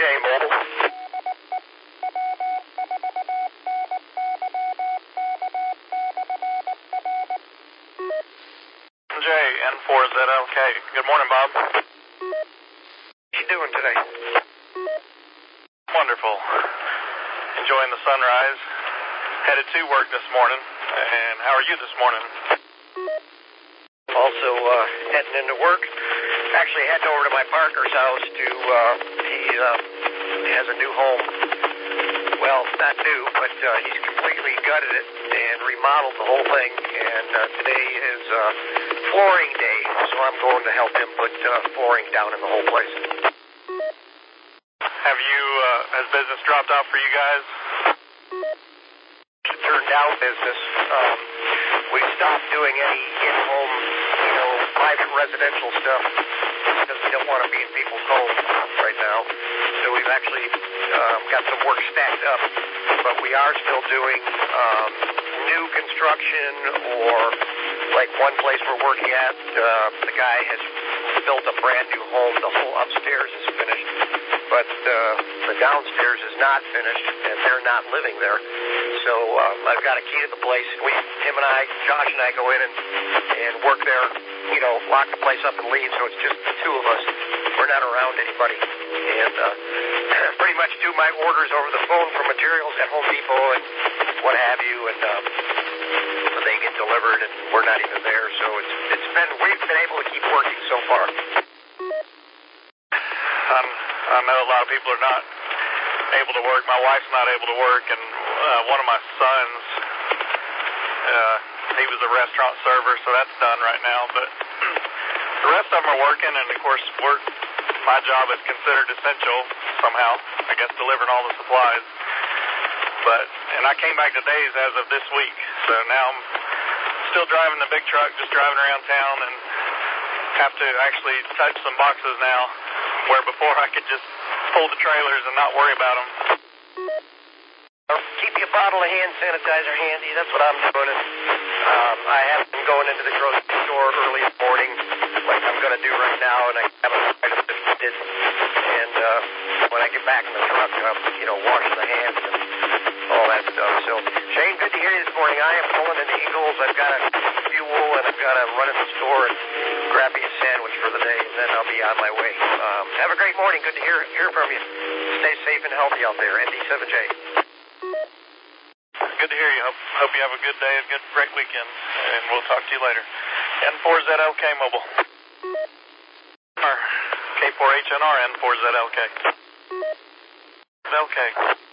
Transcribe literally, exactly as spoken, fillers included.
Mobile. J, N four Z L K. Good morning, Bob. How you doing today? Wonderful. Enjoying the sunrise. Headed to work this morning. And how are you this morning? Also uh, heading into work. Actually heading over to my partner's house to, uh, he uh, has a new home. Well, not new, but uh, he's completely gutted it and remodeled the whole thing. And uh, today is uh, flooring day, so I'm going to help him put uh, flooring down in the whole place. Have you, uh, has business dropped off for you guys? Turned down business. Um, we stopped doing any in-home, you know, private residential stuff because we don't want to be in people's homes right now. So we've actually um, got some work stacked up, but we are still doing um, new construction, or like one place we're working at, uh, the guy has built a brand new home. The whole upstairs is finished, but uh, the downstairs is not finished, and they're not living there. So uh, I've got a key to the place. We, him and I, Josh and I, go in and, and work there, you know, lock the place up and leave, so it's just the two of us. We're not around anybody. And uh, pretty much do my orders over the phone for materials at Home Depot and what have you, and uh, they get delivered, and we're not even there. So it's it's been, we've been able to keep working so far. Um, I know a lot of people are not able to work. My wife's not able to work, and uh, one of my sons, uh, he was a restaurant server, so that's done right now. But the rest of them are working, and of course, work. My job is considered essential somehow. I guess delivering all the supplies. But and I came back to days as of this week, so now I'm still driving the big truck, just driving around town, and have to actually touch some boxes now, where before I could just pull the trailers and not worry about them. Keep your bottle of hand sanitizer handy. That's what I'm doing. And, um, I have been going into the grocery store early in the morning, like I'm going to do right now, and I haven't decided if I did. And uh, when I get back in the truck, I'm, you know, washing the hands and all that stuff. So, Shane, good to hear you this morning. I am pulling into Eagles. I've got to fuel, and I've got to run in the store and grab me a sandwich for the day, and then I'll be on my way. Um, have a great morning. Good to hear hear from you. Stay safe and healthy out there. N D seven J. Good to hear you. Hope, hope you have a good day, a good, great weekend, and we'll talk to you later. N four Z L K Mobile. Or K four H N R N four Z L K. L K.